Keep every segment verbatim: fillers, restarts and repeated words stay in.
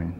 going.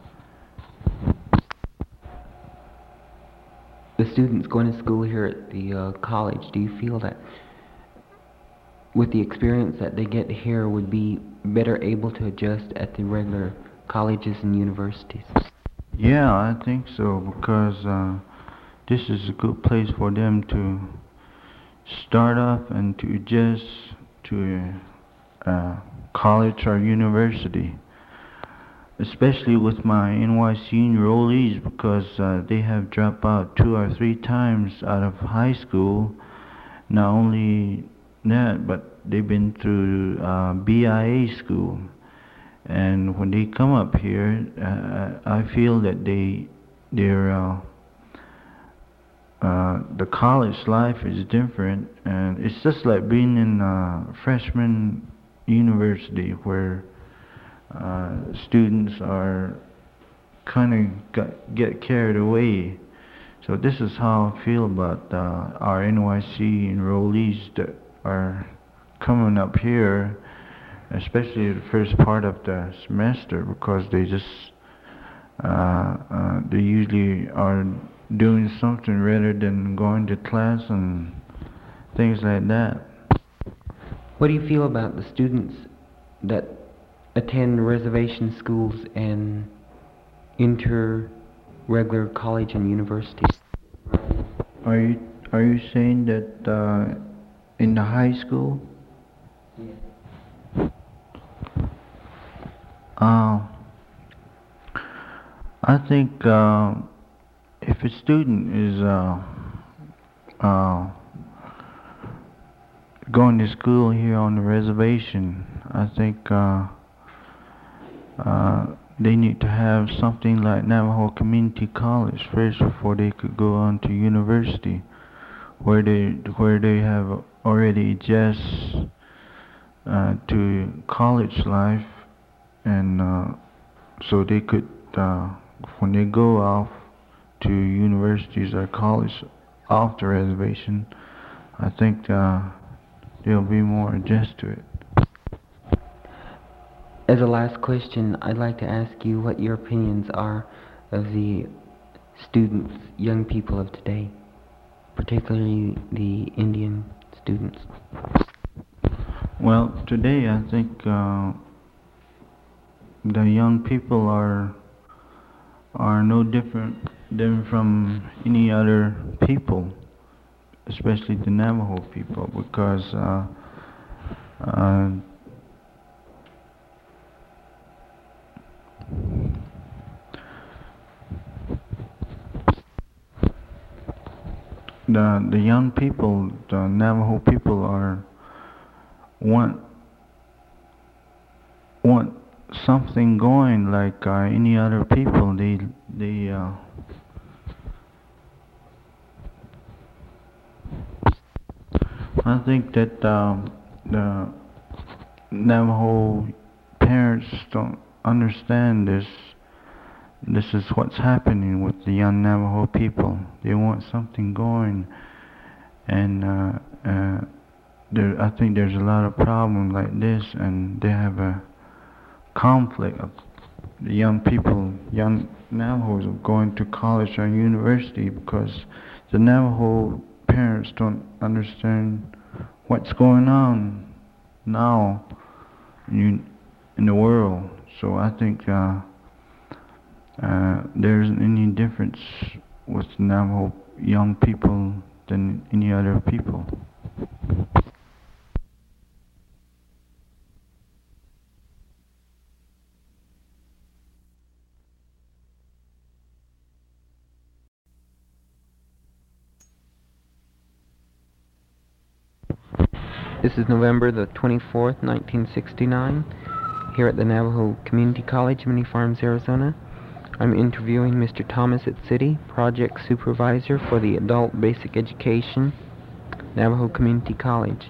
The students going to school here at the uh, college, do you feel that with the experience that they get here would be better able to adjust at the regular colleges and universities? Yeah, I think so, because uh, this is a good place for them to start off and to adjust to a uh, college or university, especially with my N Y C enrollees, because uh, they have dropped out two or three times out of high school. Not only that, but they've been through uh, B I A school, and when they come up here, uh, I feel that they, they're uh, uh, the college life is different, and it's just like being in a freshman university where uh, students are kind of get carried away. So this is how I feel about uh, our N Y C enrollees that are coming up here, especially the first part of the semester, because they just uh, uh, they usually are doing something rather than going to class and things like that. What do you feel about the students that attend reservation schools and enter regular college and universities? Are you are you saying that uh, in the high school? Yeah. Uh, I think uh, if a student is uh, uh, going to school here on the reservation, I think uh, uh, they need to have something like Navajo Community College first before they could go on to university, where they where they have already adjust uh, to college life, and uh, so they could uh, when they go off to universities or college off the reservation, I think uh, they'll be more adjusted to it. As a last question, I'd like to ask you what your opinions are of the students, young people of today, particularly the Indian students. Well, today I think uh, the young people are are no different than from any other people, especially the Navajo people, because uh, uh, the the young people, the Navajo people, are want want something going like uh, any other people. They they uh, I think that um, the Navajo parents don't understand this. This is what's happening with the young Navajo people. They want something going, and uh, uh, there, I think there's a lot of problems like this, and they have a conflict of the young people, young Navajos, going to college or university, because the Navajo parents don't understand what's going on now in, in the world. So I think uh, uh, there isn't any difference with Navajo young people than any other people. This is November the twenty-fourth, nineteen sixty-nine, here at the Navajo Community College, Many Farms, Arizona. I'm interviewing Mister Thomas at City, Project Supervisor for the Adult Basic Education, Navajo Community College.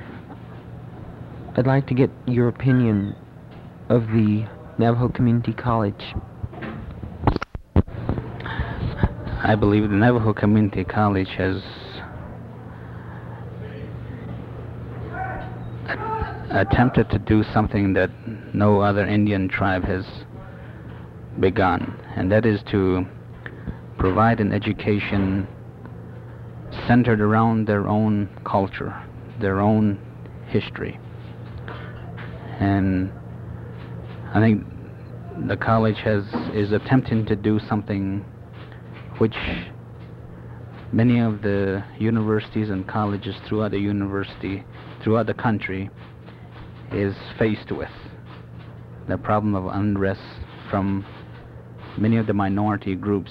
I'd like to get your opinion of the Navajo Community College. I believe the Navajo Community College has attempted to do something that no other Indian tribe has begun, and that is to provide an education centered around their own culture, their own history. And I think the college has is attempting to do something which many of the universities and colleges throughout the university, throughout the country, is faced with. The problem of unrest from many of the minority groups.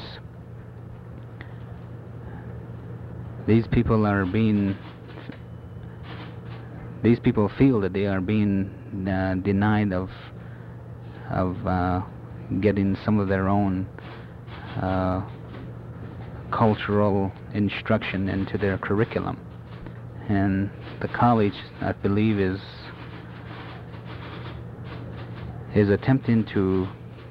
These people are being, these people feel that they are being uh, denied of, of uh, getting some of their own uh, cultural instruction into their curriculum. And the college, I believe, is is attempting to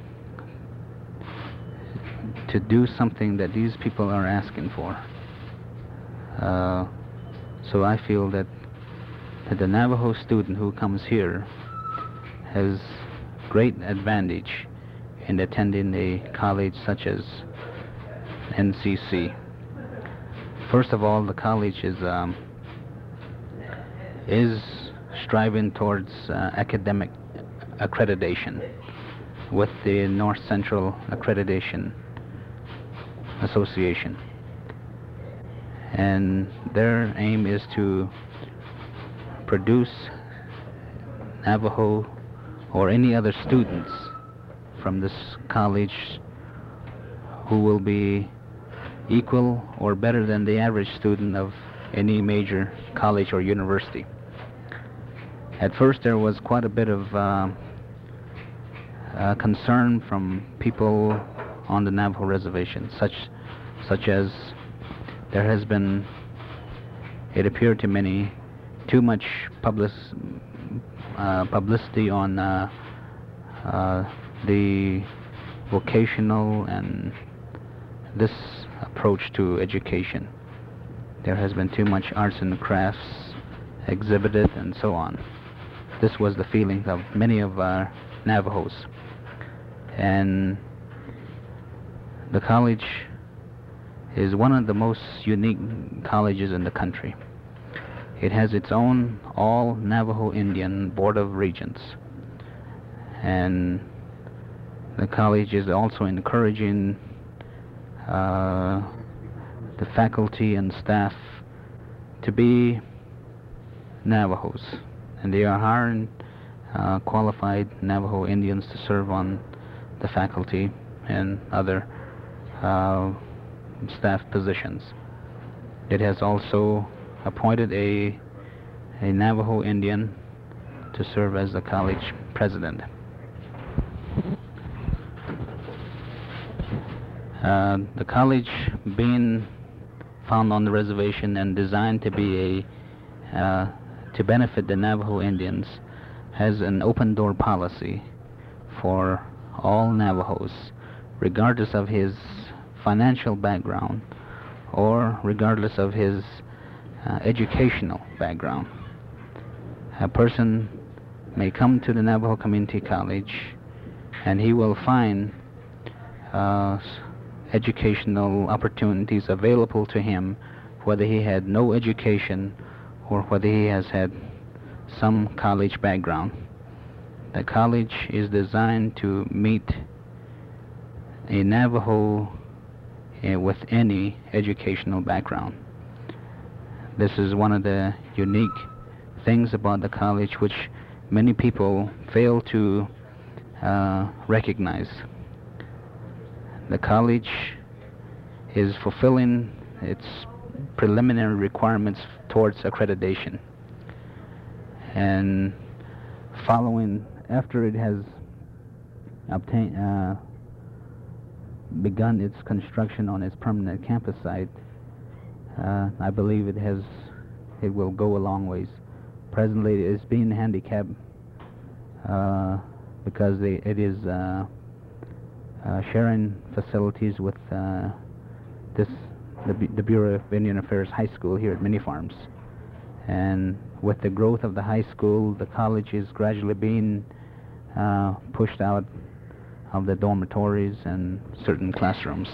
to do something that these people are asking for. Uh, so I feel that, that the Navajo student who comes here has great advantage in attending a college such as N C C. First of all, the college is um, is striving towards uh, academic accreditation with the North Central Accreditation Association, and their aim is to produce Navajo or any other students from this college who will be equal or better than the average student of any major college or university. At first there was quite a bit of uh, uh, concern from people on the Navajo reservation, such such as there has been, it appeared to many, too much public, uh, publicity on uh, uh, the vocational and this approach to education. There has been too much arts and crafts exhibited and so on. This was the feeling of many of our Navajos. And the college is one of the most unique colleges in the country. It has its own all Navajo Indian Board of Regents. And the college is also encouraging uh, the faculty and staff to be Navajos, and they are hiring uh, qualified Navajo Indians to serve on the faculty and other uh, staff positions. It has also appointed a a Navajo Indian to serve as the college president. Uh, the college, being found on the reservation and designed to be a uh, to benefit the Navajo Indians, has an open door policy for all Navajos, regardless of his financial background or regardless of his uh, educational background. A person may come to the Navajo Community College and he will find uh, educational opportunities available to him, whether he had no education or whether he has had some college background. The college is designed to meet a Navajo uh, with any educational background. This is one of the unique things about the college which many people fail to uh, recognize. The college is fulfilling its preliminary requirements towards accreditation, and following after it has obtained uh, begun its construction on its permanent campus site, uh, I believe it has it will go a long ways. Presently it is being handicapped uh, because they, it is uh, uh, sharing facilities with uh, this the, the Bureau of Indian Affairs High School here at Mini Farms. And with the growth of the high school, the college is gradually being uh, pushed out of the dormitories and certain classrooms.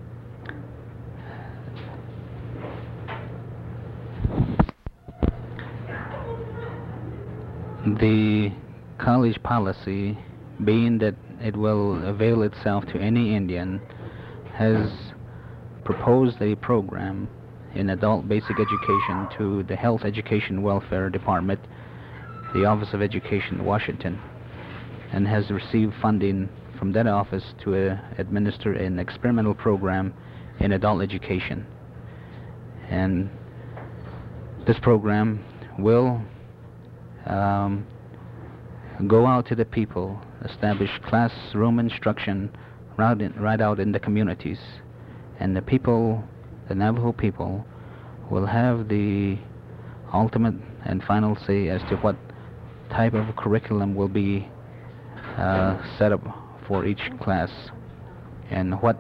The college policy, being that it will avail itself to any Indian, has proposed a program in adult basic education to the Health Education Welfare Department, the Office of Education, Washington, and has received funding from that office to uh, administer an experimental program in adult education. And this program will um, go out to the people, establish classroom instruction right, in, right out in the communities, and the people, the Navajo people, will have the ultimate and final say as to what type of curriculum will be uh, set up for each class, and what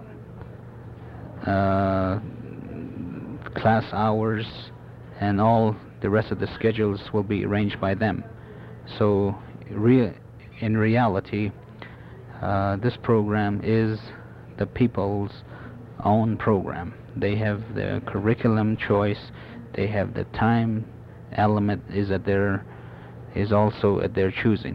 uh, class hours and all the rest of the schedules will be arranged by them. So rea in reality, uh, this program is the people's own program. They have the curriculum choice, they have the time element is at their is also at their choosing.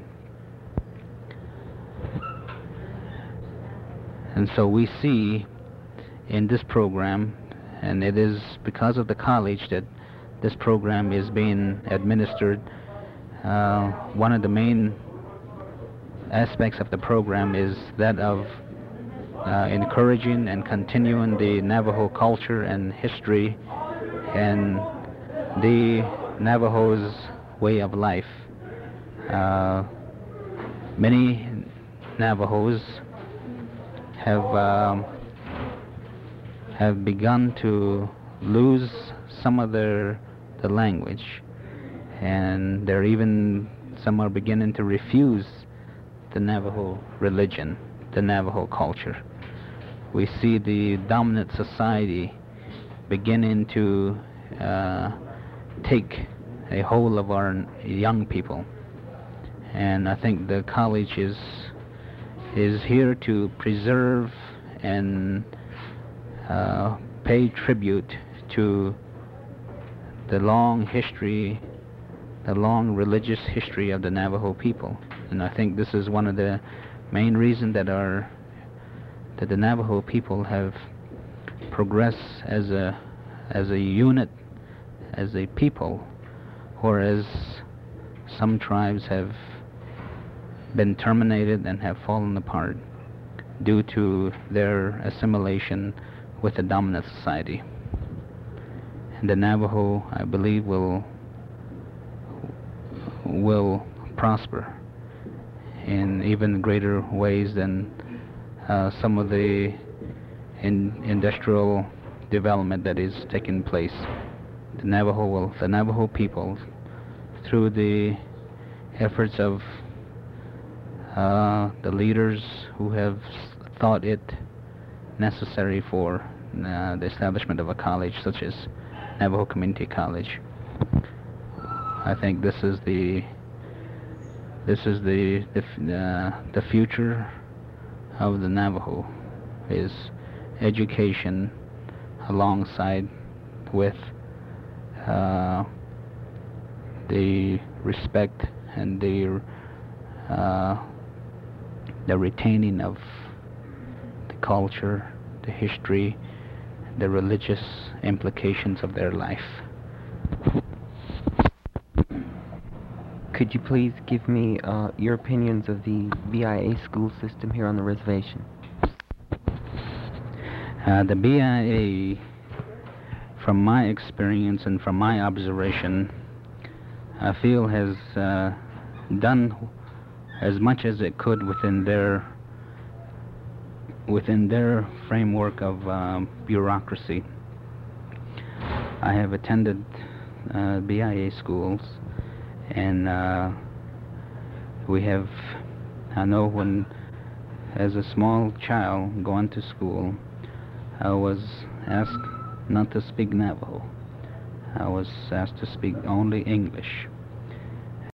And so we see in this program, and it is because of the college that this program is being administered, uh, one of the main aspects of the program is that of uh, encouraging and continuing the Navajo culture and history and the Navajo's way of life. Uh, many Navajos have um, have begun to lose some of their the language, and they're even some are beginning to refuse the Navajo religion, the Navajo culture. We see the dominant society beginning to uh, take a hold of our young people, and I think the college is is here to preserve and uh, pay tribute to the long history, the long religious history of the Navajo people. And I think this is one of the main reasons that our that the Navajo people have progressed as a as a unit, as a people, whereas some tribes have been terminated and have fallen apart due to their assimilation with the dominant society. And the Navajo, I believe, will will prosper in even greater ways than uh, some of the in industrial development that is taking place. The Navajo will, the Navajo people, through the efforts of uh, the leaders who have thought it necessary for uh, the establishment of a college such as Navajo Community College. I think this is the this is the the, uh, the future of the Navajo, is education alongside with uh, the respect and the uh, the retaining of the culture, the history, the religious implications of their life. Could you please give me uh, your opinions of the B I A school system here on the reservation? Uh, the B I A, from my experience and from my observation, I feel has uh, done as much as it could within their within their framework of uh, bureaucracy. I have attended uh, B I A schools, and uh, we have, I know when, as a small child going to school, I was asked not to speak Navajo. I was asked to speak only English.